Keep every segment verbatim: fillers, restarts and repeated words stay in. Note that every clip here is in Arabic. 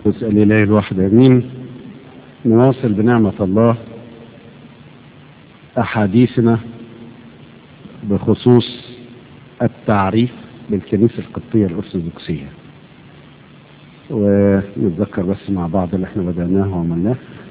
القدس الإله الواحد آمين. نواصل بنعمة الله أحاديثنا بخصوص التعريف بالكنيسة القبطية الأرثوذكسية، ونتذكر بس مع بعض اللي احنا بدأناه وعملناه.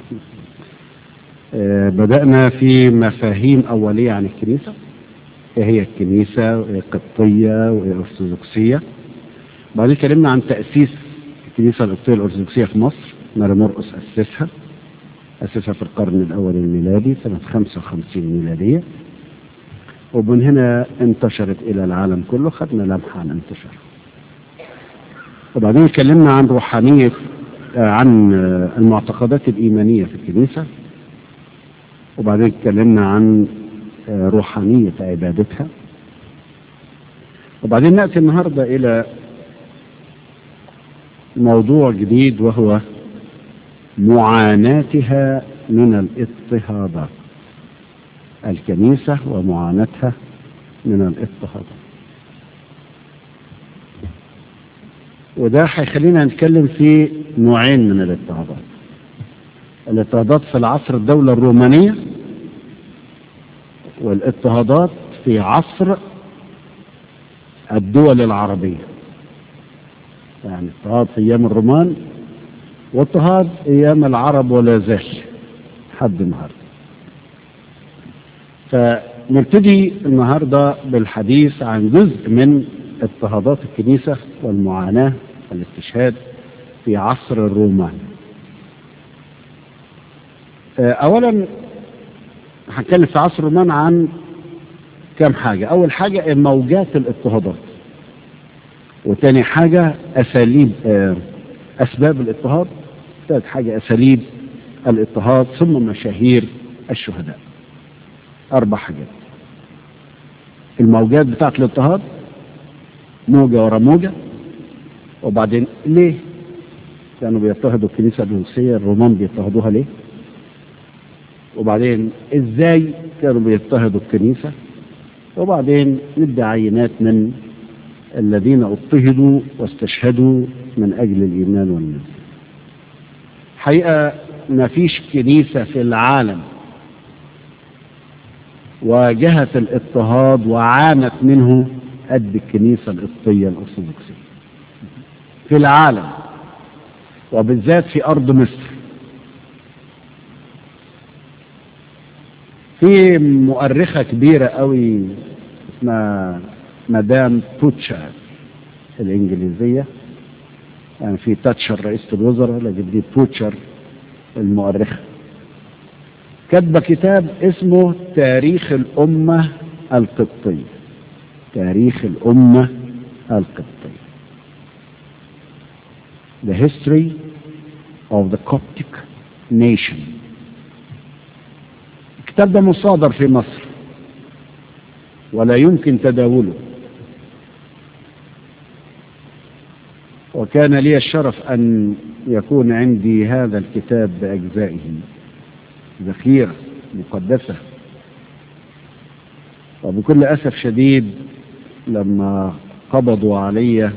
آه بدأنا في مفاهيم أولية عن الكنيسة، ايه هي الكنيسة وايه قبطية وايه أرثوذكسية. بعدين اتكلمنا عن تأسيس الكنيسة القبطية الأرثوذكسية في مصر. ماري مرقس أسسها أسسها في القرن الأول الميلادي سنة خمسة وخمسين ميلادية، ومن هنا انتشرت إلى العالم كله. خدنا لمحة عن انتشارها. وبعدين اتكلمنا عن روحانية عن المعتقدات الإيمانية في الكنيسة، وبعدين اتكلمنا عن روحانية عبادتها. وبعدين نأتي النهاردة إلى موضوع جديد، وهو معاناتها من الاضطهادات. الكنيسة ومعاناتها من الاضطهادات، وده هيخلينا نتكلم في نوعين من الاضطهادات. الاضطهادات في العصر الدولة الرومانية، والاضطهادات في عصر الدول العربية. يعني اضطهاد في ايام الرومان واضطهاد ايام العرب ولا زال حد النهارده. فنبتدي النهارده بالحديث عن جزء من اضطهادات الكنيسة والمعاناة والاستشهاد في عصر الرومان. اولا هنتكلم في عصر الرومان عن كم حاجة. اول حاجة موجات الاضطهادات، وتاني حاجة اساليب اسباب الاضطهاد، ثالث حاجة اساليب الاضطهاد، ثم مشاهير الشهداء. اربع حاجات. الموجات بتاعت الاضطهاد، موجة ورا موجة. وبعدين ليه كانوا بيضطهدوا الكنيسة الأرثوذكسية؟ الرومان بيضطهدوها ليه؟ وبعدين ازاي كانوا بيضطهدوا الكنيسة؟ وبعدين ندي عينات من الذين اضطهدوا واستشهدوا من اجل الايمان والنصر. حقيقة ما فيش كنيسة في العالم واجهت الاضطهاد وعانت منه قد الكنيسة القبطية الأرثوذكسية في العالم، وبالذات في أرض مصر. في مؤرخة كبيرة قوي اسمها مدام بوتشر الإنجليزية، يعني في تاتشر رئيسة الوزراء، لكن دي بوتشر المؤرخة، كتب كتاب اسمه تاريخ الأمة القبطية. تاريخ الأمة القبطية، The History of the Coptic Nation. الكتاب ده مصادر في مصر ولا يمكن تداوله، وكان لي الشرف أن يكون عندي هذا الكتاب بأجزائه، ذخيرة مقدسة. وبكل أسف شديد لما قبضوا علي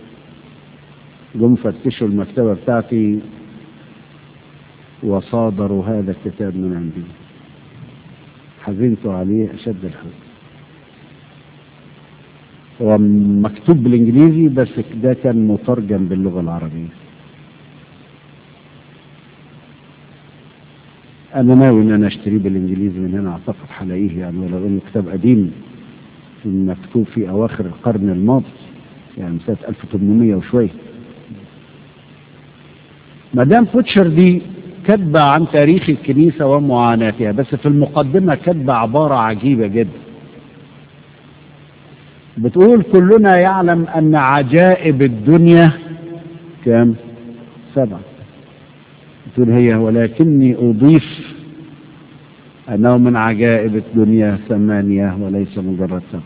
جم فتشوا المكتبة بتاعتي وصادروا هذا الكتاب من عندي. حزنت عليه أشد الحزن. هو مكتوب بالإنجليزي بس ده كان مترجم باللغة العربية. أنا ناوي إن أنا أشتريه بالإنجليزي من هنا، أعتقد هلاقيه يعني، ولو إنه كتاب قديم مكتوب في أواخر القرن الماضي، يعني سنة ألف وثمانمائة وشوية. مدام بوتشر دي كتبة عن تاريخ الكنيسة ومعاناتها، بس في المقدمة كتبة عبارة عجيبة جدا. بتقول كلنا يعلم أن عجائب الدنيا كم؟ سبعة. بتقول هي ولكني أضيف أنه من عجائب الدنيا ثمانية وليس مجرد سبعة.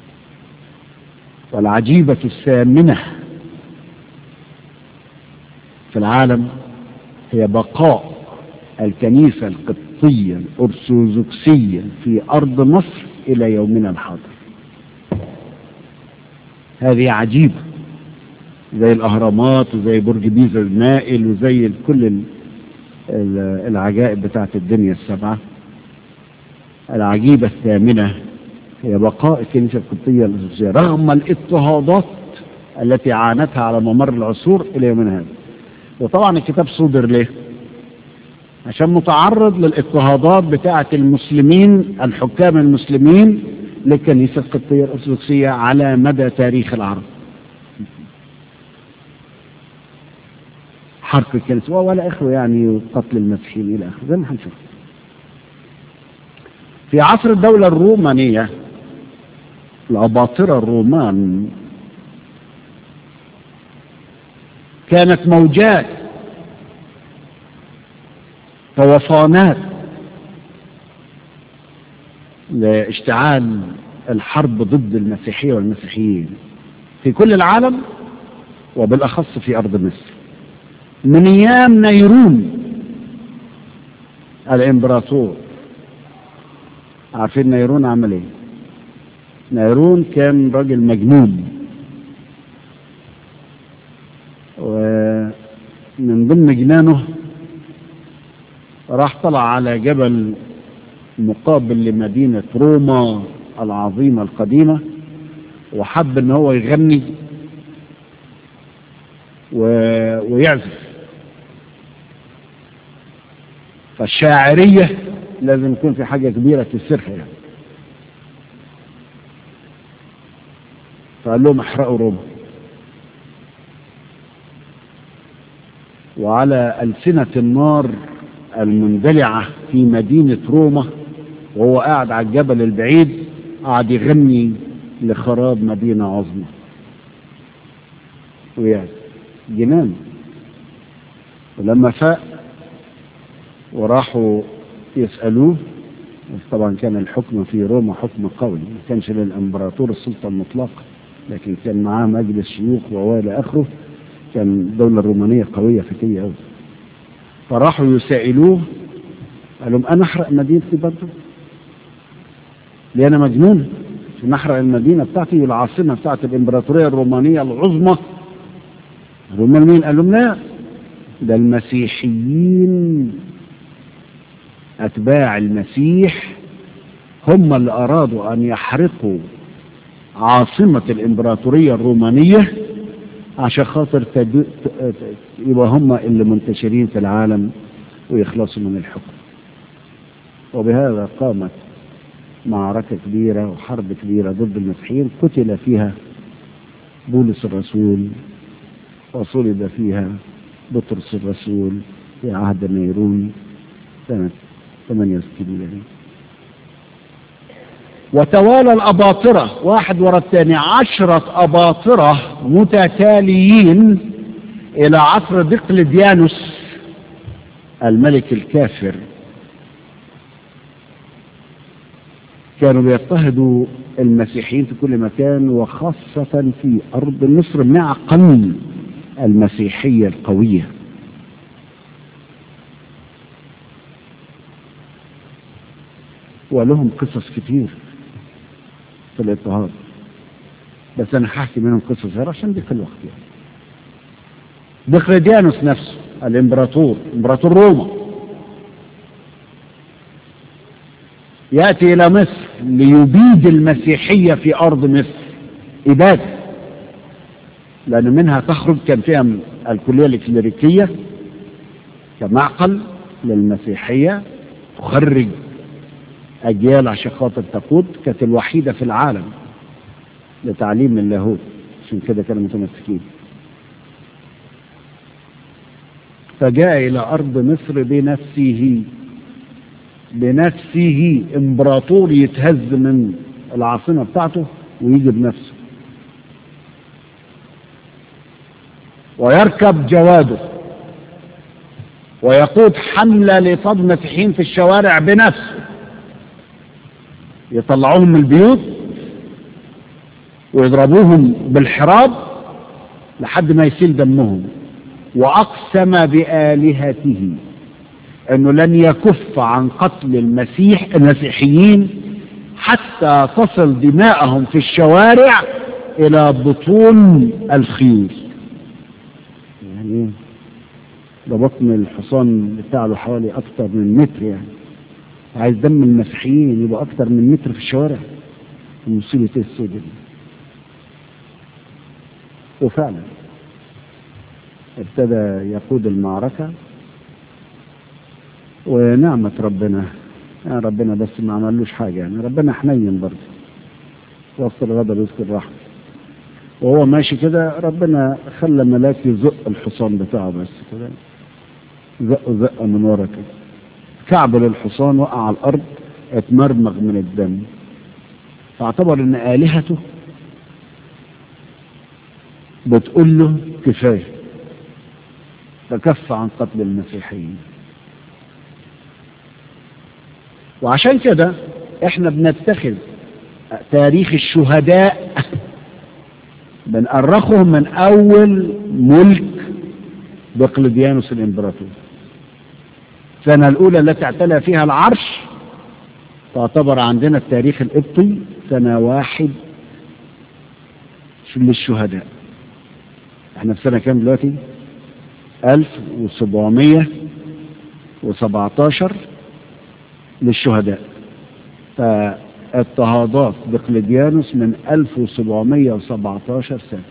والعجيبة الثامنة في العالم هي بقاء الكنيسة القبطية الأرثوذكسية في أرض مصر إلى يومنا الحاضر. هذه عجيبة. زي الأهرامات وزي برج بيزا المائل وزي كل العجائب بتاعت الدنيا السبعة. العجيبة الثامنة هي بقاء الكنيسة القبطية الأرثوذكسية رغم الاضطهادات التي عانتها على ممر العصور إلى يومنا هذا. وطبعا الكتاب صدر ليه؟ عشان متعرض للاضطهادات بتاعة المسلمين، الحكام المسلمين للكنيسة القبطية الأرثوذكسية على مدى تاريخ العرب. حرق الكنيسة ولا آخره يعني، قتل المسيحيين إلى آخره زي ما هنشوف. في عصر الدولة الرومانية الأباطرة الرومان كانت موجات طوفانات لاشتعال الحرب ضد المسيحية والمسيحيين في كل العالم وبالأخص في أرض مصر من أيام نيرون الإمبراطور. عارفين نيرون عمل ايه؟ نيرون كان راجل مجنون، ومن ضمن جنانه راح طلع على جبل مقابل لمدينة روما العظيمة القديمة، وحب ان هو يغني ويعزف. فالشاعرية لازم يكون في حاجة كبيرة تسرها يعني. فقال لهم احرقوا روما. وعلى ألسنة النار المندلعة في مدينة روما وهو قاعد على الجبل البعيد قاعد يغني لخراب مدينة عظمى ويعني جنان. ولما فاق وراحوا يسألوه، طبعا كان الحكم في روما حكم قوي، ما كانش للإمبراطور السلطة المطلقة، لكن كان معاه مجلس شيوخ وإلى آخره. كان الدولة الرومانية قوية فكية أوي. فراحوا يسائلوه قال لهم أنا أحرق مدينتي برضه؟ ليه أنا مجنون عشان أحرق المدينة بتاعتي والعاصمة بتاعت الإمبراطورية الرومانية العظمى؟ الرومان مين؟ قال لهم لا، ده المسيحيين أتباع المسيح هم اللي أرادوا أن يحرقوا عاصمة الإمبراطورية الرومانية عشان خاطر تد... يبقى هم اللي منتشرين في العالم ويخلصوا من الحكم. وبهذا قامت معركة كبيرة وحرب كبيرة ضد المسيحيين قتل فيها بولس الرسول وصلب فيها بطرس الرسول في عهد نيرون سنة ثمانية وستين. وتوالى الأباطرة واحد ورا الثاني عشرة أباطرة متتاليين إلى عصر دقلديانوس الملك الكافر. كانوا بيضطهدوا المسيحيين في كل مكان وخاصة في أرض مصر مع قلب المسيحية القوية. ولهم قصص كتير في الاضطهاد، بس أنا هحكي منهم قصص صغيرة عشان ضيق الوقت يعني. دقلديانوس نفسه الإمبراطور إمبراطور روما يأتي إلى مصر ليبيد المسيحية في أرض مصر إبادة، لأن منها تخرج كان فيها الكلية الكليريكية كمعقل للمسيحية تخرج أجيال عشان خاطر تقود. كانت الوحيدة في العالم لتعليم اللاهوت، عشان كده كانوا متمسكين. فجاء إلى أرض مصر بنفسه بنفسه إمبراطور يتهز من العاصمة بتاعته ويجي بنفسه ويركب جواده ويقود حملة لإيقاظ المسيحيين في الشوارع بنفسه، يطلعوهم من البيوت ويضربوهم بالحراب لحد ما يسيل دمهم. وأقسم بآلهته أنه لن يكف عن قتل المسيح المسيحيين حتى تصل دماءهم في الشوارع إلى بطون الخيول. يعني ايه؟ ده بطن الحصان بتاع له حوالي اكتر من متر، يعني عايز دم المسيحيين يبقى اكتر من متر في الشوارع. مصيبة ايه السودة دي؟ وفعلا ابتدى يقود المعركة، ونعمة ربنا يعني ربنا بس ما عملوش حاجة، يعني ربنا حنين برضه، وسط الغضب يذكر رحمة. وهو ماشي كده ربنا خلى ملاك يزق الحصان بتاعه، بس كده زقه زقه من ورا كده، كعبل الحصان وقع على الأرض اتمرمغ من الدم. فاعتبر ان آلهته بتقول له كفاية، فكف عن قتل المسيحيين. وعشان كده احنا بنتخذ تاريخ الشهداء بنأرخهم من اول ملك دقلديانوس الامبراطور. السنة الاولى التي اعتلى فيها العرش تعتبر عندنا التاريخ القبطي سنة واحد للشهداء. احنا في سنة كام دلوقتي؟ ألف وسبعمية وسبعتاشر للشهداء. فاضطهادات دقلديانوس من ألف وسبعمية وسبعتاشر سنة،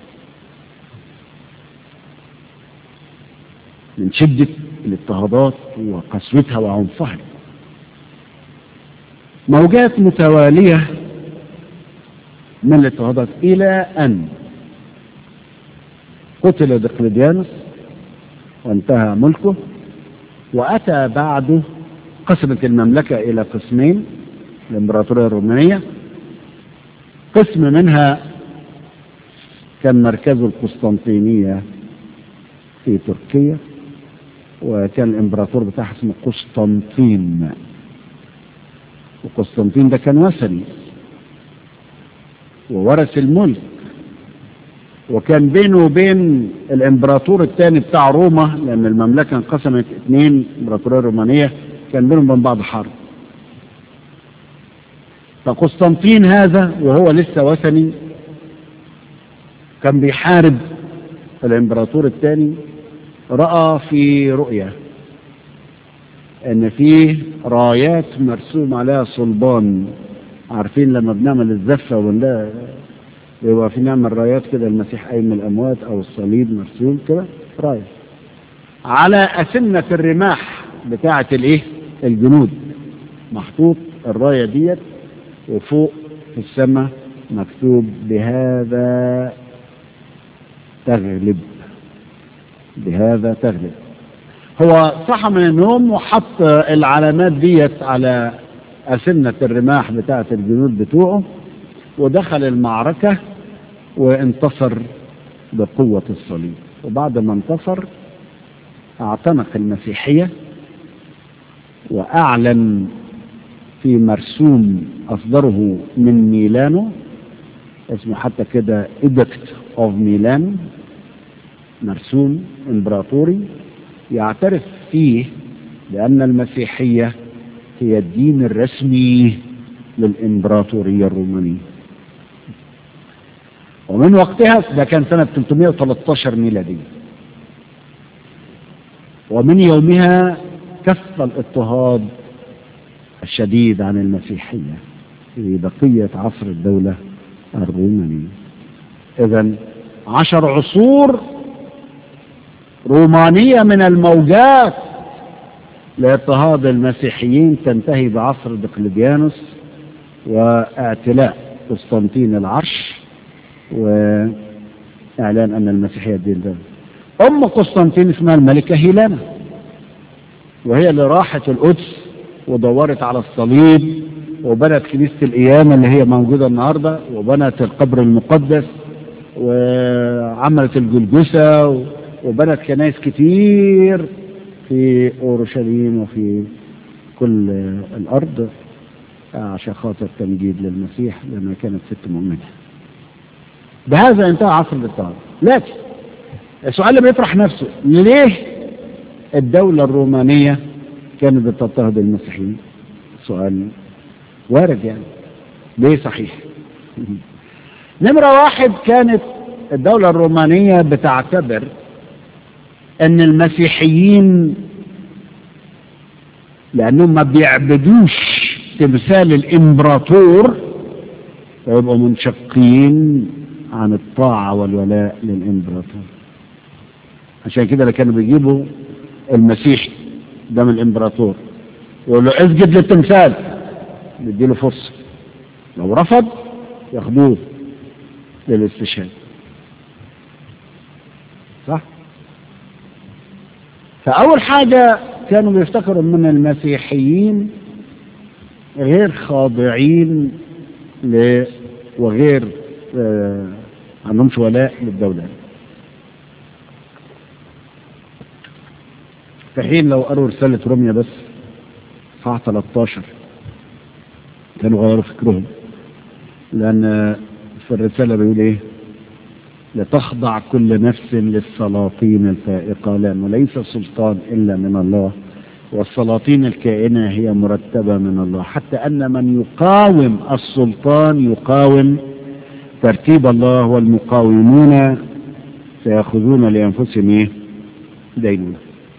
من شدة الاضطهادات وقسوتها وعنفها. موجات متوالية من الاضطهادات إلى أن قتل دقلديانوس وانتهى ملكه، وأتى بعده قسمت المملكة إلى قسمين، الإمبراطورية الرومانية قسم منها كان مركزه القسطنطينية في تركيا، وكان الإمبراطور بتاعها اسمه قسطنطين. وقسطنطين ده كان وثني وورث الملك، وكان بينه وبين الامبراطور الثاني بتاع روما، لان المملكه انقسمت اثنين، الامبراطوريه الرومانيه كان بينهم وبين بعض حرب. فقسطنطين هذا وهو لسه وثني كان بيحارب الامبراطور الثاني، راى في رؤيا ان فيه رايات مرسوم عليها صلبان. عارفين لما بنعمل الزفه ولا يبقى في نعمل رايات كده، المسيح قايم من الاموات او الصليب مرسوم كده رايه على اسنه الرماح بتاعه الايه الجنود، محطوط الرايه ديت، وفوق في السماء مكتوب بهذا تغلب، بهذا تغلب. هو صحى من النوم وحط العلامات ديت على أسنة الرماح بتاعة الجنود بتوعه، ودخل المعركة وانتصر بقوة الصليب. وبعد ما انتصر اعتنق المسيحية، وأعلن في مرسوم أصدره من ميلانو اسمه حتى كده إيدكت أوف ميلان، مرسوم إمبراطوري يعترف فيه بأن المسيحية هي الدين الرسمي للإمبراطورية الرومانية. ومن وقتها ده كان سنة ثلاثمائة وثلاثة عشر ميلادي، ومن يومها كف الاضطهاد الشديد عن المسيحية في بقية عصر الدولة الرومانية. إذن عشر عصور رومانية من الموجات لاضطهاد المسيحيين تنتهي بعصر دقلديانوس واعتلاء قسطنطين العرش وإعلان أن المسيحية دين ده. أم قسطنطين اسمها الملكة هيلانا، وهي اللي راحت القدس ودورت على الصليب وبنت كنيسة القيامة اللي هي موجودة النهاردة، وبنت القبر المقدس وعملت الجلجسة وبنت كنائس كتير في أورشليم وفي كل الأرض عشان خاطر تمجيد للمسيح، لأنها كانت ست مؤمنة. بهذا انتهى عصر الاضطهاد. لكن السؤال اللي بيطرح نفسه، ليه الدولة الرومانية كانت بتضطهد المسيحيين؟ سؤال وارد يعني، ليه؟ صحيح. نمرة واحد، كانت الدولة الرومانية بتعتبر ان المسيحيين لانهم ما بيعبدوش تمثال الامبراطور فيبقوا منشقين عن الطاعة والولاء للامبراطور. عشان كده اللي كانوا بيجيبوا المسيحي قدام الامبراطور يقول له اسجد للتمثال، يديله فرصة، لو رفض ياخدوه للاستشهاد. صح؟ فأول حاجة كانوا بيفتكروا من المسيحيين غير خاضعين ل وغير آه عندهمش ولاء للدولة، في حين لو قروا رسالة روميا بس صح ثلاثة عشر كانوا غيروا فكرهم، لأن في الرسالة بيقول إيه؟ لتخضع كل نفس للسلاطين الفائقة، لأنه ليس سلطان إلا من الله، والسلاطين الكائنة هي مرتبة من الله، حتى أن من يقاوم السلطان يقاوم ترتيب الله، والمقاومون سيأخذون لأنفسهم إيه؟ دينونة.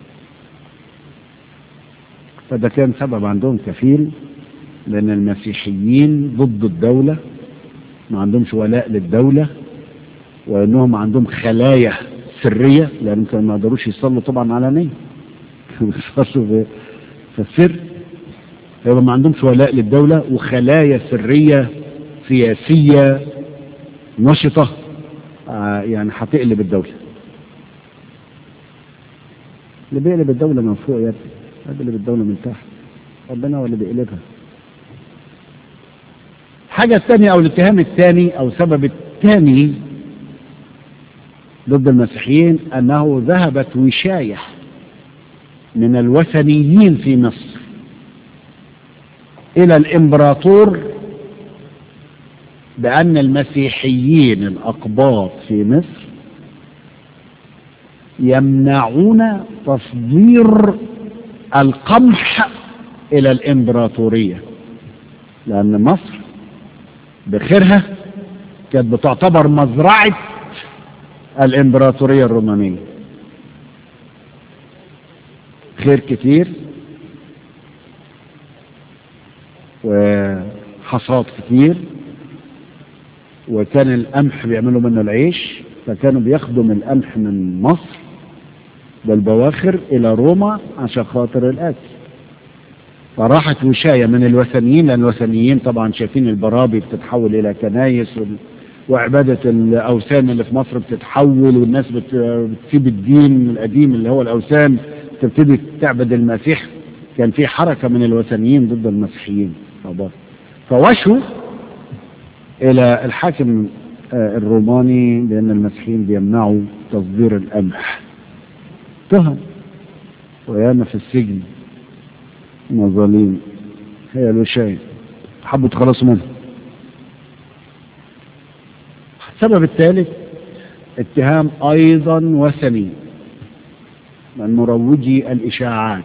فده كان سبب عندهم كفيل، لأن المسيحيين ضد الدولة، ما عندهمش ولاء للدولة، وأنهم عندهم خلايا سرية، لأنهم كانوا ما يقدروش يصلوا طبعا علانية، بيصلوا في السر، يبقى ما عندهمش ولاء للدولة وخلايا سرية سياسية نشطة، آه يعني هتقلب الدولة. اللي بيقلب الدولة من فوق يا ابني، بيقلب الدولة من تحت، ربنا هو اللي بيقلبها. الحاجة الثانية أو الاتهام الثاني أو السبب الثاني ضد المسيحيين أنه ذهبت وشاية من الوثنيين في مصر إلى الإمبراطور بأن المسيحيين الأقباط في مصر يمنعون تصدير القمح إلى الإمبراطورية، لأن مصر بخيرها كانت بتعتبر مزرعة الإمبراطورية الرومانية، خير كتير وحصاد كتير، وكان القمح بيعملوا منه العيش، فكانوا بياخدوا من القمح من مصر بالبواخر إلى روما عشان خاطر الأكل. فراحت وشاية من الوثنيين، لأن الوثنيين طبعا شايفين البرابي بتتحول إلى كنايس، وعبادة الأوثان اللي في مصر بتتحول، والناس بتسيب الدين القديم اللي هو الأوثان تبتدي تعبد المسيح. كان في حركة من الوثنيين ضد المسيحيين، فوشوا إلى الحاكم الروماني بأن المسيحيين بيمنعوا تصدير القمح. تهم وياما في السجن مظالم، هي الوشاية حبوا تخلصوا منها. السبب الثالث اتهام أيضا وثني من مروجي الإشاعات،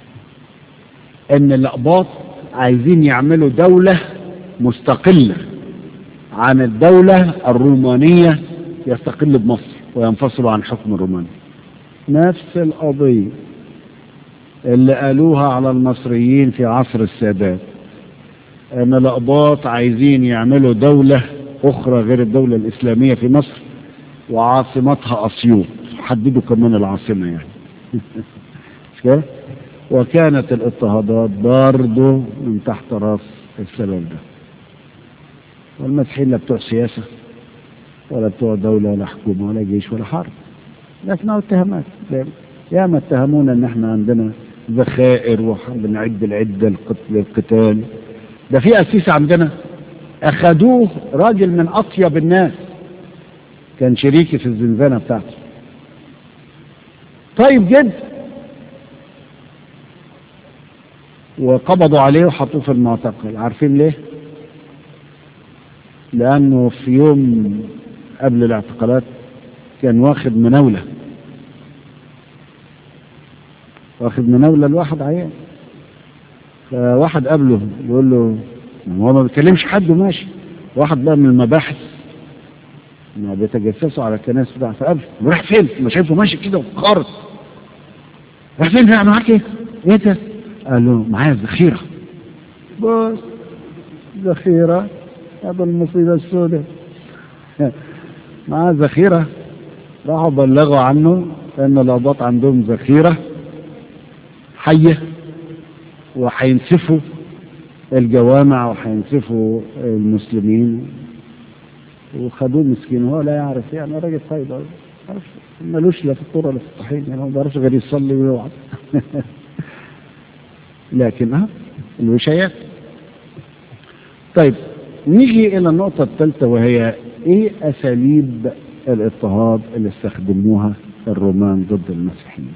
أن الأقباط عايزين يعملوا دولة مستقلة عن الدولة الرومانية، يستقل بمصر وينفصلوا عن حكم الروماني. نفس القضية اللي قالوها على المصريين في عصر السادات، أن الأقباط عايزين يعملوا دولة أخرى غير الدولة الإسلامية في مصر وعاصمتها أسيوط، حددوا كمان العاصمة يعني. وكانت الاضطهادات برضه من تحت راس السبب ده. والمسيحيين لا بتوع سياسة ولا بتوع دولة ولا حكومة ولا جيش ولا حرب، لكنها اتهامات. يا ما اتهمونا ان احنا عندنا ذخائر وبنعد العدة للقتال. ده في أسيس عندنا اخدوه راجل من اطيب الناس، كان شريكي في الزنزانة بتاعته، طيب جدا، وقبضوا عليه وحطوه في المعتقل. عارفين ليه؟ لأنه في يوم قبل الاعتقالات كان واخد مناولة، واخد مناولة لواحد عيان، فواحد قبله يقول له، هو ما بيكلمش حد وماشي، واحد بقى من المباحث ما بيتجسسوا على الكنائس بتاعه، فقبل راح فين؟ ما شايفه ماشي كده وخارط، راح فين بقى معاك ايه؟ ايه ده؟ قال له معايا ذخيرة. بص ذخيرة، هذا المصيبة السوداء. معاه ذخيرة. راحوا بلغوا عنه ان الأباط عندهم ذخيرة حية وحينسفوا الجوامع وحينسفوا المسلمين، وخدوه مسكين وهو لا يعرف. يعني راجل طيب ملوش لا في الطرق ولا في الطحين، يعني ما بيعرفش غير يصلي ويوعظ. لكن ها الوشايات. طيب نيجي الى النقطة الثالثة، وهي ايه اساليب الاضطهاد اللي استخدموها الرومان ضد المسيحيين.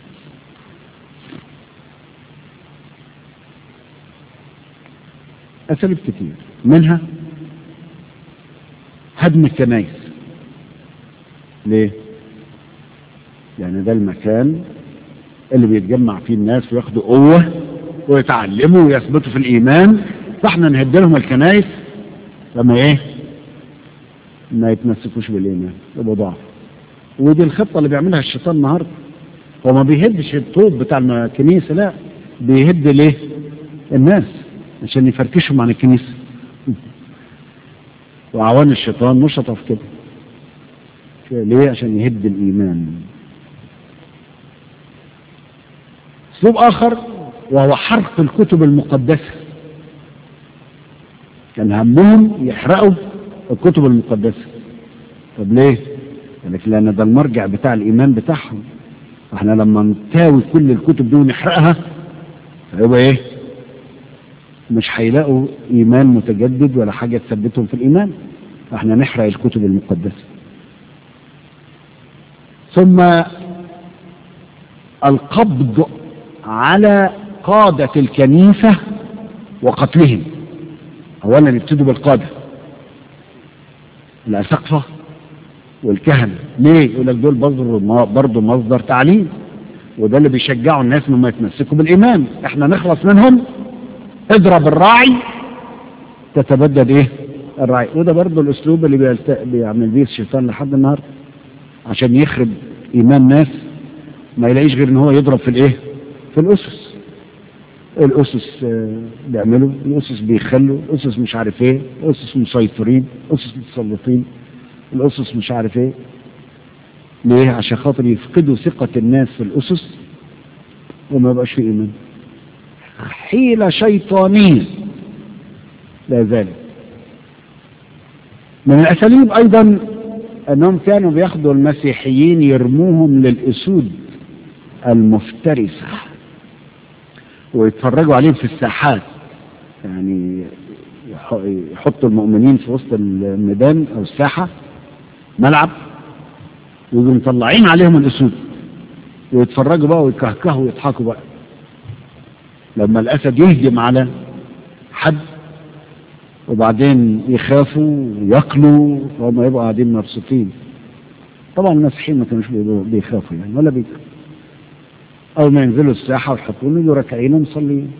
اساليب كتير، منها هدم الكنائس. ليه؟ يعني ده المكان اللي بيتجمع فيه الناس وياخدوا قوة ويتعلموا ويثبتوا في الإيمان، فاحنا نهد لهم الكنائس لما ايه؟ ما يتمسكوش بالإيمان، يبقوا ضعف. ودي الخطة اللي بيعملها الشيطان النهارده. هو ما بيهدش الطوب بتاع الكنيسة، لا، بيهد ليه؟ الناس عشان يفركشهم عن الكنيسة. وعوان الشيطان نشطة في كده. ليه؟ عشان يهد الإيمان. اسلوب آخر وهو حرق الكتب المقدسة. كان همهم يحرقوا الكتب المقدسة. طب ليه؟ لأن ده المرجع بتاع الإيمان بتاعهم. احنا لما نتاوي كل الكتب دي ونحرقها هيبقى ايه؟ مش هيلاقوا إيمان متجدد ولا حاجة تثبتهم في الإيمان. احنا نحرق الكتب المقدسة. ثم القبض على قادة الكنيسة وقتلهم. اولا يبتدوا بالقادة الأساقفة والكهنة. ليه؟ يقول لك دول برضه مصدر تعليم، وده اللي بيشجعوا الناس انهم يتمسكوا بالإيمان. احنا نخلص منهم، اضرب الراعي تتبدد ايه؟ الراعي. وده برضه الاسلوب اللي بيلت... بيعمل بيه الشيطان لحد النهارده عشان يخرب ايمان ناس، ما يلاقيش غير ان هو يضرب في الايه؟ في الاسس. الاسس بيعملوا، الاسس بيخلوا، الاسس مش عارف ايه، الاسس مسيطرين، الاسس متسلطين، الاسس مش عارف ايه. ليه؟ عشان خاطر يفقدوا ثقة الناس في الاسس وما يبقاش في ايمان. حيلة شيطانية لا ذلك. من الاساليب ايضا انهم كانوا بياخدوا المسيحيين يرموهم للاسود المفترسة ويتفرجوا عليهم في الساحات. يعني يحطوا المؤمنين في وسط الميدان او الساحة ملعب، ويجوا مطلعين عليهم الاسود ويتفرجوا بقى ويكهكهوا ويضحكوا بقى لما الاسد يهجم على حد، وبعدين يخافوا وياكلوا وهم يبقوا قاعدين مبسوطين. طبعا المسيحيين ما كانوش بيخافوا يعني ولا بيكوا. اول ما ينزلوا الساحه ويحطوهم يجوا راكعين ومصلين،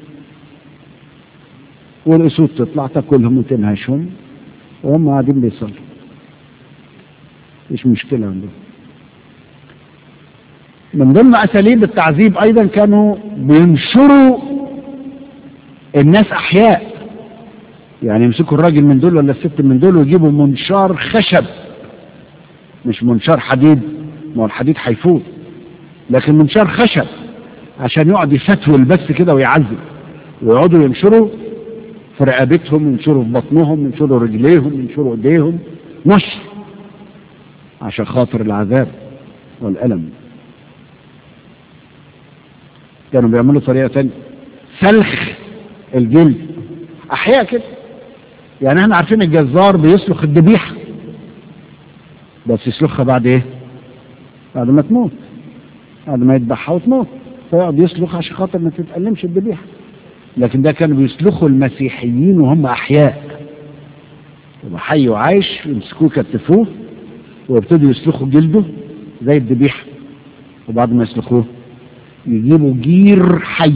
والاسود تطلع تاكلهم وتنهشهم وهم قاعدين بيصلوا، مش مشكله عندهم. من ضمن اساليب التعذيب ايضا كانوا بينشروا الناس احياء. يعني يمسكوا الراجل من دول ولا الست من دول ويجيبوا منشار خشب، مش منشار حديد، ما هو الحديد هيفوت، لكن منشار خشب عشان يقعد يفتول بس كده ويعذب، ويقعدوا ينشروا في رقبتهم، ينشروا في بطنهم، ينشروا رجليهم، ينشروا ايديهم، نشر عشان خاطر العذاب والألم. كانوا بيعملوا طريقة تانية، سلخ الجلد احياء كده. يعني احنا عارفين الجزار بيسلخ الذبيحه، بس يسلخها بعد ايه؟ بعد ما تموت، بعد ما يذبحها وتموت، فيقعد يسلخ عشان خاطر ما تتألمش الذبيحه. لكن ده كانوا بيسلخوا المسيحيين وهم احياء، يبقى حي وعايش، يمسكوه يكتفوه ويبتدوا يسلخوا جلده زي الذبيحه، وبعد ما يسلخوه يجيبوا جير حي،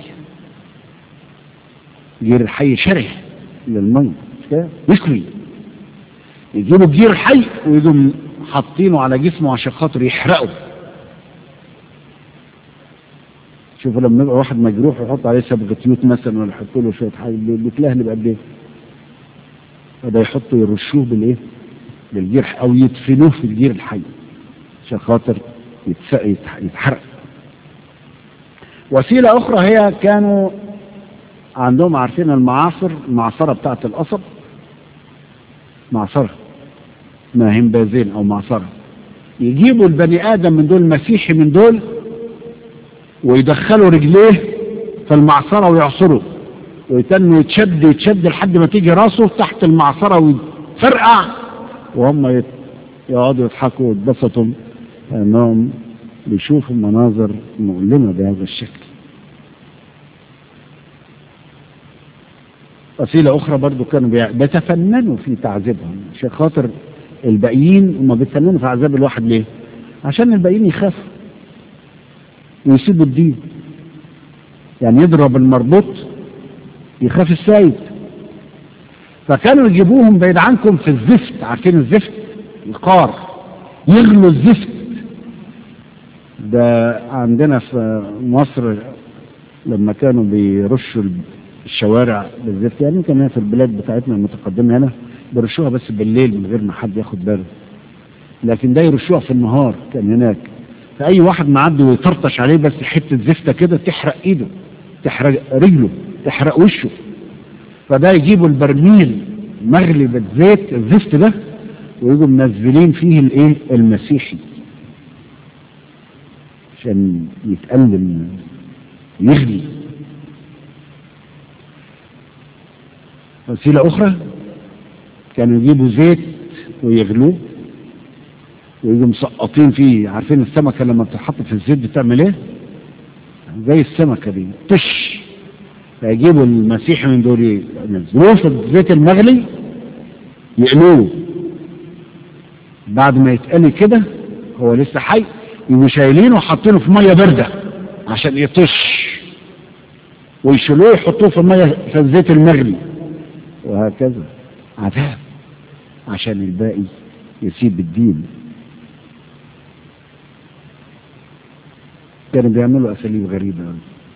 جير الحي شره للمية يسلي، يجيبوا جير حي ويجوا حاطينه على جسمه عشان خاطر يحرقه، شوفوا لما يبقى واحد مجروح ويحط عليه صبغه يوت مثلا ولا يحط له شويه حاجه بيتلهلب قد ايه؟ فده يحطوا يرشوه بالايه؟ بالجرح او يدفنوه في الجير الحي عشان خاطر يتحرق. وسيله اخرى هي كانوا عندهم عارفين المعاصر، المعصره بتاعت القصب، معصره ما همبازين او معصره، يجيبوا البني ادم من دول مسيحي من دول ويدخلوا رجليه في المعصره ويعصروا ويتنوا يتشد يتشد لحد ما تيجي راسه تحت المعصره ويفرقع، وهم يقعدوا يضحكوا ويتبسطوا انهم بيشوفوا مناظر مؤلمه بهذا الشكل. وسيله اخرى برضو كانوا بيتفننوا في تعذيبهم عشان خاطر الباقيين هم بيتفننوا في عذاب الواحد ليه؟ عشان الباقيين يخافوا ويسيبوا الدين. يعني يضرب المربوط يخاف السيد، فكانوا يجيبوهم بعيد عنكم في الزفت، عارفين الزفت؟ القار، يغلوا الزفت ده. عندنا في مصر لما كانوا بيرشوا الشوارع بالزفت، يعني كمان في البلاد بتاعتنا المتقدمه هنا بيرشوها بس بالليل من غير ما حد ياخد باله، لكن ده يرشوها في النهار. كان هناك فأي واحد معدي ويطرطش عليه بس حته زفته كده تحرق ايده، تحرق رجله، تحرق وشه. فده يجيبوا البرميل مغلي بالزيت الزفت ده ويجوا منزلين فيه الايه؟ المسيحي عشان يتألم يغلي. وسيلة أخرى كانوا يجيبوا زيت ويغلوه ويجوا مسقطين فيه. عارفين السمكة لما بتتحط في الزيت بتعمل ايه؟ زي السمكة دي تش. فيجيبوا المسيح من دول ينزلوه في الزيت المغلي يقلوه، بعد ما يتقلي كده هو لسه حي يبقوا شايلينه وحاطينه في ميه بارده عشان يطش، ويشيلوه يحطوه في الميه في الزيت المغلي، وهكذا عذاب عشان الباقي يسيب الدين. كانوا بيعملوا اساليب غريبه.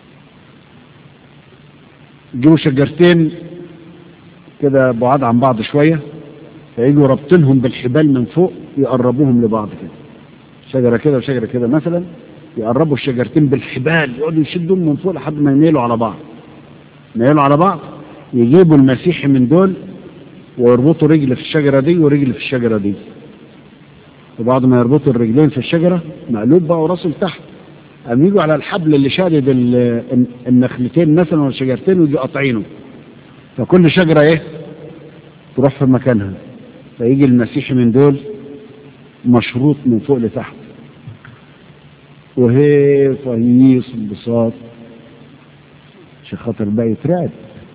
يجيبوا شجرتين كده بعاد عن بعض شويه فيجوا رابطينهم بالحبال من فوق يقربوهم لبعض كده، شجره كده وشجره كده مثلا، يقربوا الشجرتين بالحبال يقعدوا يشدهم من فوق لحد ما يميلوا على بعض. يميلوا على بعض يجيبوا المسيحي من دول ويربطوا رجل في الشجره دي ورجل في الشجره دي، وبعد ما يربطوا الرجلين في الشجره مقلوب بقى وراسه لتحت، قام يجوا على الحبل اللي شادد النخلتين مثلا ولا الشجرتين ويجوا قاطعينه، فكل شجره ايه؟ تروح في مكانها. فيجي المسيحي من دول مشروط من فوق لتحت، وهي فهيص انبساط عشان خاطر بقى يترعب.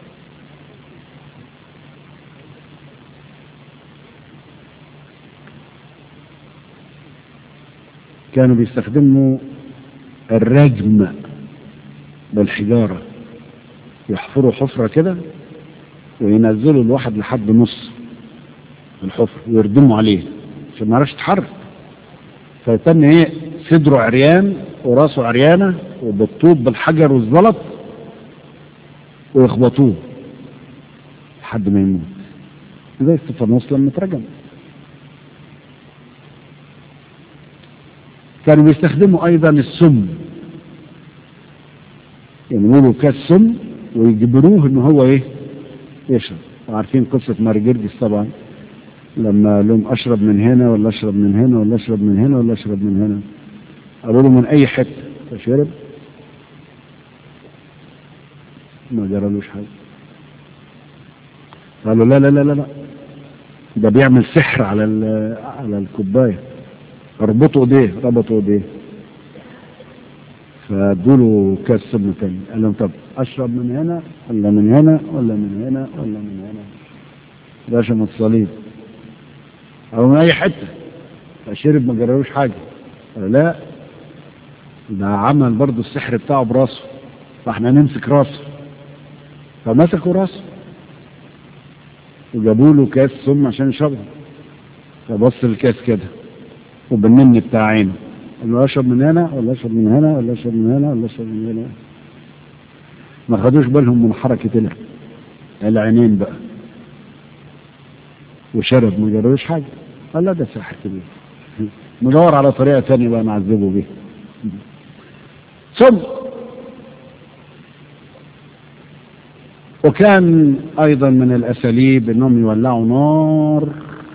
كانوا بيستخدموا الرجم بالحجارة، يحفروا حفرة كده وينزلوا الواحد لحد نص الحفرة ويردموا عليه عشان ما يعرفش يتحرك، فيتم ايه؟ صدره عريان وراسه عريانة وبالطوب بالحجر والزلط ويخبطوه لحد ما يموت زي استفانوس لما اترجم. كانوا بيستخدموا ايضا السم، يعملوا له كاس سم ويجبروه ان هو ايه؟ يشرب. وعارفين قصة مارجردس طبعا لما لهم اشرب من هنا ولا اشرب من هنا ولا اشرب من هنا ولا اشرب من هنا، قالوا له من اي حته، فشرب ما جرالوش حاجه. قالوا لا لا لا لا ده بيعمل سحر على على الكوبايه، اربطوا ايديه، ربطوا ايديه، فادوا له كاس سم تاني. قال لهم طب اشرب من هنا ولا من هنا ولا من هنا ولا من هنا؟ رشم الصليب او من اي حته، فشرب ما جرالوش حاجه. قال لا ده عمل برضه السحر بتاعه براسه، فاحنا نمسك راسه. فمسكوا راسه وجابوا له كاس سم عشان يشربها، فبص الكاس كده وبالنمن بتاع عينه انه اشرب من هنا ولا اشرب من هنا ولا اشرب من هنا ولا اشرب من هنا. ما خدوش بالهم من حركة العينين بقى، وشرب ما جربوش حاجة. قال لا ده ساحر كبير، ندور على طريقة ثانية بقى نعذبه بيها. ثم وكان ايضا من الاساليب انهم يولعوا نار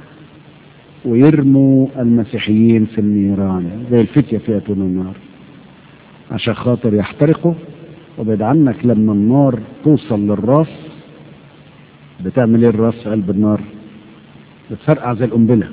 ويرموا المسيحيين في النيران زي الفتية في اتون النار عشان خاطر يحترقوا. وبعد عنك لما النار توصل للراس بتعمل ايه الراس في قلب النار؟ بتفرقع زي القنبله.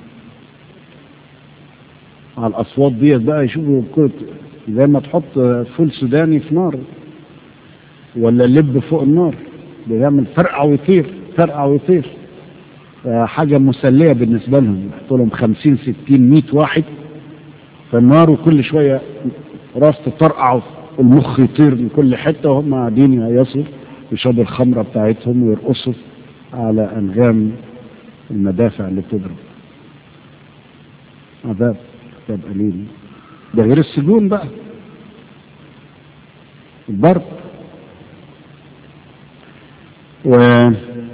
على الاصوات ديت بقى يشوفوا كنت زي ما تحط فول سوداني في نار ولا لب فوق النار، بيعمل فرقع ويطير فرقع ويطير. حاجه مسليه بالنسبه لهم. يحطوا لهم خمسين ستين مية واحد في النار وكل شويه راس تطرقع والمخ يطير من كل حته وهم قاعدين يهيصوا يشربوا الخمره بتاعتهم ويرقصوا على انغام المدافع اللي بتضرب. عذاب عذاب قليل. ده غير السجون بقى، الضرب. وكانوا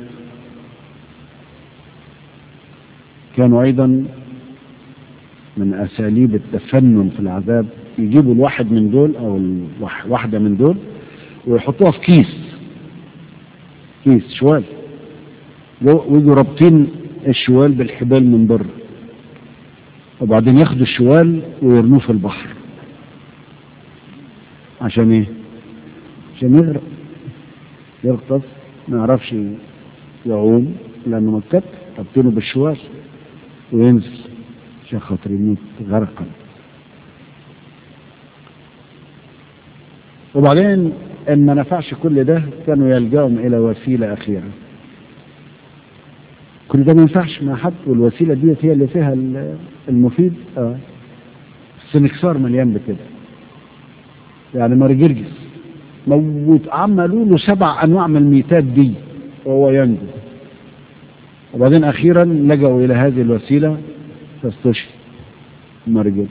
ايضا من اساليب التفنن في العذاب يجيبوا الواحد من دول او الواحده من دول ويحطوها في كيس كيس شوال ويجوا رابطين الشوال بالحبال من بره، وبعدين ياخدوا الشوال ويرموه في البحر. عشان ايه؟ عشان يغرق يغطس ما يعرفش يعوم لانه متكتف، رابطينه بالشوال وينزل عشان خاطر يموت غرقا. وبعدين ان ما نفعش كل ده كانوا يلجأهم الى وسيله اخيره. كل ده ما ينفعش مع حد، والوسيله دي هي اللي فيها المفيد. اه السنكسار مليان بكده. يعني مرجرجس موت، عملوا له سبع انواع من الميتات دي وهو ينجو. وبعدين اخيرا لجأوا الى هذه الوسيله فاستشفى مرجرجس.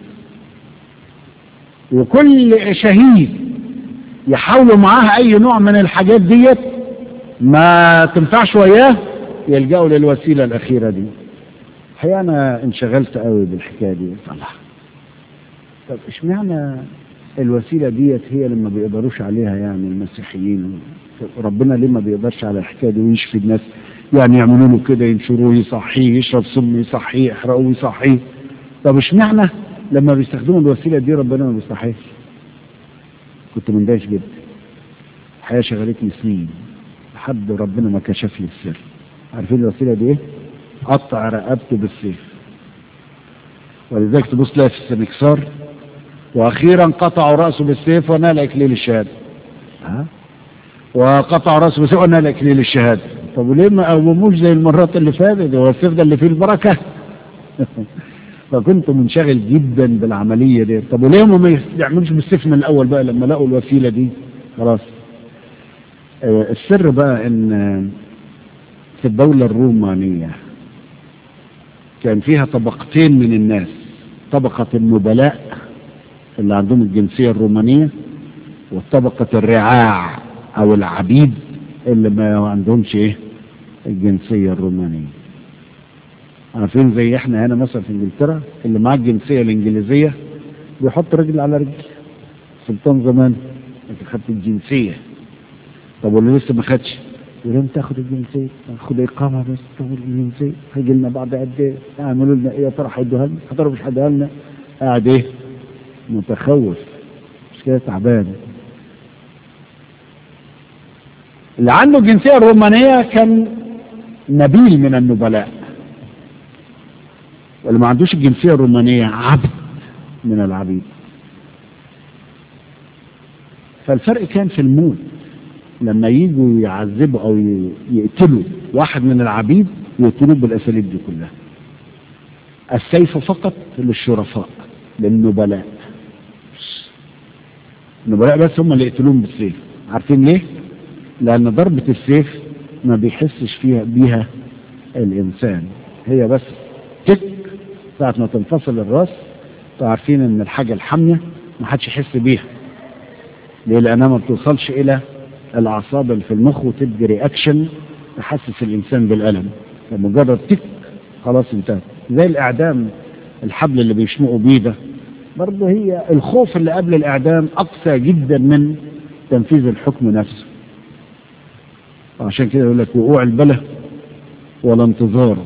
وكل شهيد يحاولوا معاه اي نوع من الحاجات ديت ما تنفعش وياه يلجأوا للوسيله الاخيره دي. الحقيقه انا انشغلت قوي بالحكايه دي. الله، طب اشمعنى الوسيله ديت هي اللي ما بيقدروش عليها يعني المسيحيين؟ ربنا ليه ما بيقدرش على الحكايه دي ويشفي الناس؟ يعني يعملوا له كده، ينشروه يصحيه، يشرب سم يصحيه، يحرقوه يصحيه. طب اشمعنى لما بيستخدموا الوسيله دي ربنا ما بيصحيش؟ كنت مندهش جدا. الحياه شغلتني سنين لحد ربنا ما كشف لي السر. عارفين الوسيله دي ايه؟ قطع رقبته بالسيف. ولذلك تبص لها في السنكسار واخيرا قطعوا راسه بالسيف ونال اكليل الشهاده. ها؟ وقطعوا راسه بالسيف ونال اكليل الشهاده. طب وليه ما قوموش زي المرات اللي فاتت؟ هو السيف ده اللي فيه البركه. فكنت منشغل جدا بالعمليه دي. طب وليه ما يعملوش بالسيف من الاول بقى لما لقوا الوسيله دي؟ خلاص. آه السر بقى ان في الدوله الرومانيه كان فيها طبقتين من الناس. طبقه النبلاء اللي عندهم الجنسيه الرومانيه، وطبقه الرعاع او العبيد اللي ما عندهمش ايه الجنسيه الرومانيه. عارفين زي احنا هنا مثلا في انجلترا اللي معاه الجنسيه الانجليزيه بيحط رجل على رجل. سلطان زمان انت خدت الجنسيه. طب واللي لسه ما خدش يقول انت تاخد الجنسيه، تاخد اقامه بس تاخد الجنسيه، هيجي لنا بعد قد ايه؟ يعملوا لنا ايه يا ترى؟ هيدوها لنا؟ يا ترى مش هيدوها لنا؟ قاعد ايه؟ متخوف، مش كده؟ تعبان. اللي عنده الجنسيه الرومانيه كان نبيل من النبلاء، واللي ما عندوش الجنسيه الرومانيه عبد من العبيد. فالفرق كان في الموت. لما يجوا يعذبوا او يقتلوا واحد من العبيد يقتلوه بالاساليب دي كلها. السيف فقط للشرفاء للنبلاء. النبلاء بس هم اللي يقتلوهم بالسيف. عارفين ليه؟ لان ضربة السيف ما بيحسش فيها بيها الانسان، هي بس تك ساعة ما تنفصل الراس انتوا عارفين ان الحاجة الحامية ما حدش يحس بيها. ليه؟ لأنها ما بتوصلش إلى الأعصاب اللي في المخ وتدي رياكشن تحسس الإنسان بالألم. فمجرد تك خلاص انتهت. زي الإعدام، الحبل اللي بيشنقوا بيه ده برضه هي الخوف اللي قبل الإعدام أقسى جدا من تنفيذ الحكم نفسه. عشان كده يقول لك وقوع البلى ولا انتظاره.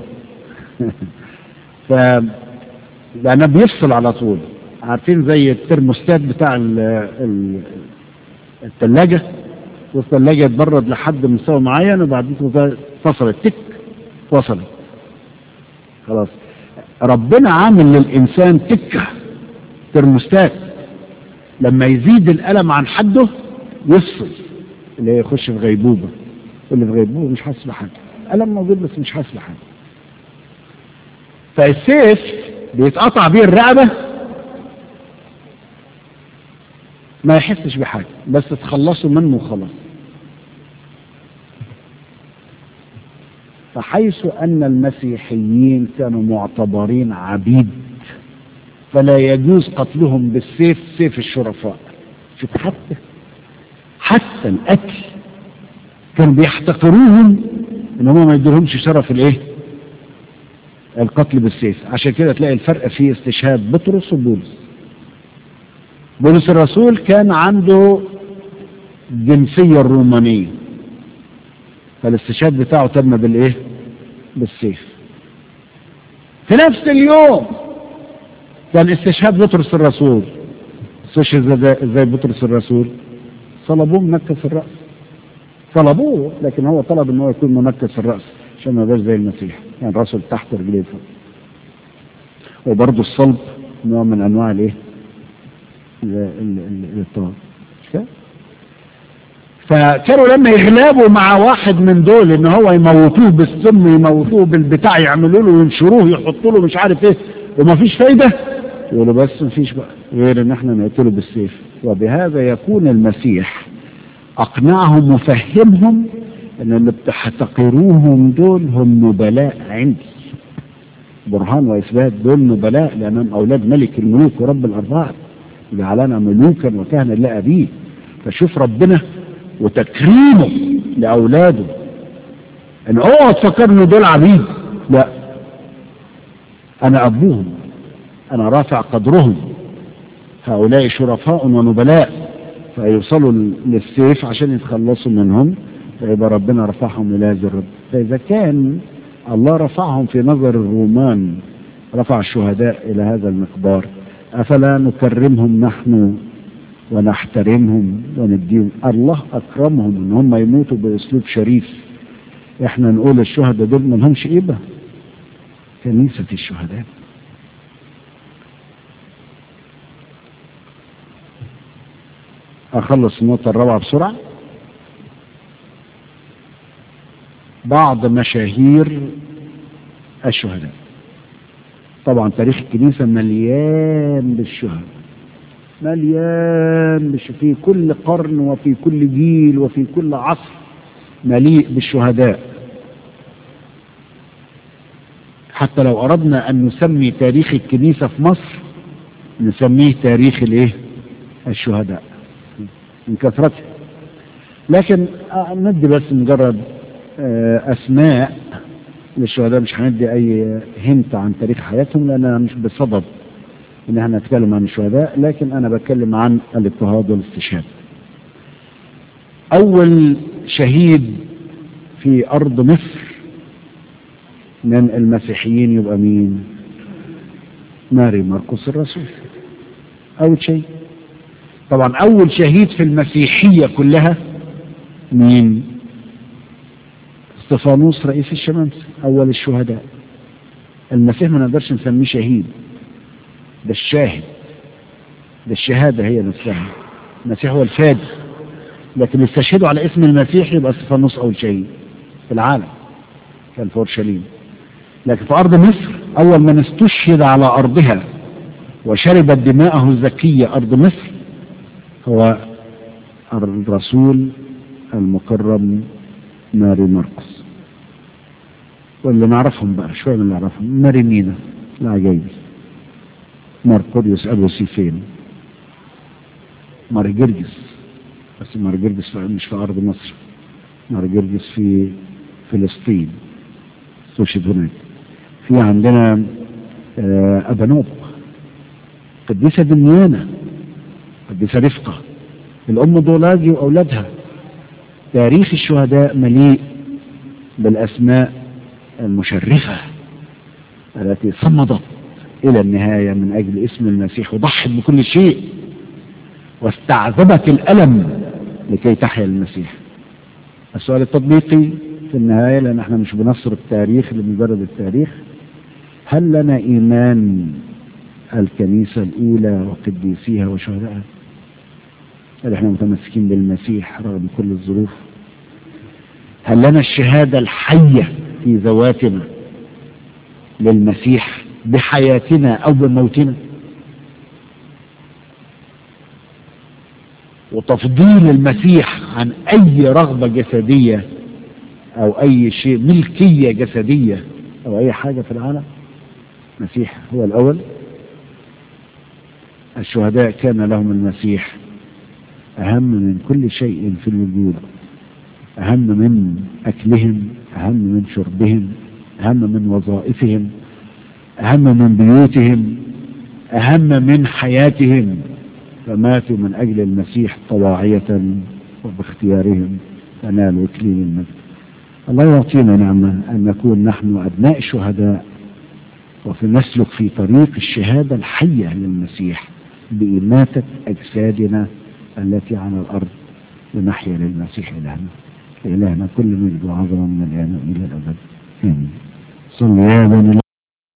ف لأنه بيفصل على طول. عارفين زي الترموستات بتاع الثلاجة، والثلاجة يتبرد لحد مستوى معين وبعدين فصلت تك فصلت خلاص. ربنا عامل للإنسان تكة ترموستات، لما يزيد الألم عن حده يفصل، اللي يخش في غيبوبة. واللي في غيبوبة مش حاسس بحاجة، ألم موجود بس مش حاسس بحاجة. فالسيف بيتقطع بيه الرقبة ما يحسش بحاجة، بس تخلصوا منه وخلاص. فحيث أن المسيحيين كانوا معتبرين عبيد فلا يجوز قتلهم بالسيف، سيف الشرفاء. شوف حتى حتى القتل كانوا بيحتقروهم ان هم ما يديلهمش شرف الايه؟ القتل بالسيف. عشان كده تلاقي الفرق في استشهاد بطرس وبولس. بولس الرسول كان عنده جنسية الرومانية، فالاستشهاد بتاعه تم بالايه؟ بالسيف. في نفس اليوم كان استشهاد بطرس الرسول. استشهد ازاي بطرس الرسول؟ صلبوه منكس الرأس. صلبوه لكن هو طلب ان هو يكون منكس الرأس عشان ما يبقاش زي المسيح، يعني راسه تحت رجليه فوق. وبرضه الصلب نوع من انواع الايه؟ الاضطهاد. فكانوا لما يغلبوا مع واحد من دول ان هو يموتوه بالسم، يموتوه بالبتاع، يعملوا له وينشروه، يحطوا له مش عارف ايه، وما فيش فايده، يقولوا بس ما فيش بقى غير ان احنا نقتله بالسيف. وبهذا يكون المسيح اقنعهم وفهمهم ان اللي بتحتقروهم دول هم نبلاء عندي. برهان واثبات، دول نبلاء لانهم اولاد ملك الملوك ورب الارباب، جعلنا ملوكا وكهنة لأبيه. فشوف ربنا وتكريمه لأولاده، ان اوعوا تفكروا ان دول عبيد، لا، انا ابوهم، انا رافع قدرهم، هؤلاء شرفاء ونبلاء، فيوصلوا للسيف عشان يتخلصوا منهم، فيبقى ربنا رفعهم الى هذا الرب. فاذا كان الله رفعهم في نظر الرومان، رفع الشهداء الى هذا المقدار، افلا نكرمهم نحن ونحترمهم ونديهم؟ الله اكرمهم ان هم يموتوا باسلوب شريف. احنا نقول الشهداء دول ما لهمش قيمه. كنيسه الشهداء. اخلص النقطه الرابعه بسرعه. بعض مشاهير الشهداء. طبعا تاريخ الكنيسه مليان بالشهداء، مليان بش في كل قرن وفي كل جيل وفي كل عصر مليء بالشهداء. حتى لو أردنا أن نسمي تاريخ الكنيسة في مصر نسميه تاريخ الايه؟ الشهداء من كثرته. لكن ندي بس مجرد أسماء للشهداء، مش هندي أي هنت عن تاريخ حياتهم لأننا مش بصدد ان احنا نتكلم عن الشهداء، لكن انا بتكلم عن الاضطهاد والاستشهاد. اول شهيد في ارض مصر من المسيحيين يبقى مين؟ ماري مرقس الرسول. اول شيء. طبعا اول شهيد في المسيحية كلها مين؟ استفانوس رئيس الشمامسة، اول الشهداء. المسيح ما نقدرش نسميه شهيد، ده الشاهد، ده الشهادة هي نفسها. المسيح هو الفادي، لكن يستشهدوا على اسم المسيح يبقى استفانوس أول شهيد في العالم، كان في أورشليم. لكن في أرض مصر أول من استشهد على أرضها وشربت دماءه الزكية أرض مصر هو الرسول المكرم ماري مرقس. واللي نعرفهم بقى شوية من اللي نعرفهم، ماري مينا العجيبي، مرقريوس أبو سيفين، مارجرجس، بس مارجرجس مش في أرض مصر، مارجرجس في فلسطين استشهد هناك. في عندنا أبانوب، قديسة دميانة، قديسة رفقة، الأم دولاجي وأولادها. تاريخ الشهداء مليء بالأسماء المشرفة التي صمدت إلى النهاية من أجل اسم المسيح وضحت بكل شيء واستعذبت الألم لكي تحيا المسيح. السؤال التطبيقي في النهاية، لأن احنا مش بنصر التاريخ لمجرد التاريخ، هل لنا إيمان الكنيسة الأولى وقديسيها وشهدائها؟ هل احنا متمسكين بالمسيح رغم كل الظروف؟ هل لنا الشهادة الحية في ذواتنا للمسيح بحياتنا أو بموتنا؟ وتفضيل المسيح عن أي رغبة جسدية أو أي شيء ملكية جسدية أو أي حاجة في العالم. المسيح هو الأول. الشهداء كان لهم المسيح أهم من كل شيء في الوجود، أهم من أكلهم، أهم من شربهم، أهم من وظائفهم، أهم من بيوتهم، أهم من حياتهم، فماتوا من أجل المسيح طواعية وباختيارهم فنالوا إكليل المجد. الله يعطينا نعمة أن نكون نحن أبناء شهداء وفي نسلك في طريق الشهادة الحية للمسيح بإماتة أجسادنا التي على الأرض لنحيا للمسيح إلهنا. إلهنا كل مجد وعظمة من الآن إلى الأبد. آمين. صلوا يا بني